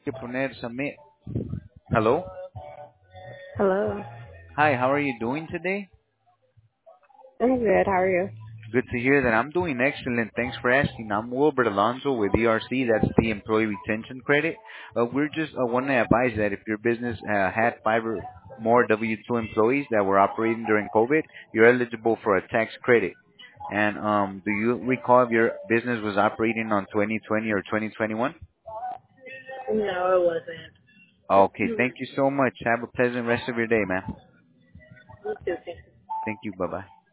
que poner submit. Hello. Hello. Hi, how are you doing today? I'm good. How are you? Good to hear that. I'm doing excellent. Thanks for asking. I'm Wilbert Alonso with ERC. That's the Employee Retention Credit. We're just want to advise that if your business had five or more W-2 employees that were operating during COVID, you're eligible for a tax credit. And do you recall if your business was operating on 2020 or 2021? No, it wasn't. Okay, thank you so much. Have a pleasant rest of your day, man. You too. Thank you. Thank you. Bye-bye.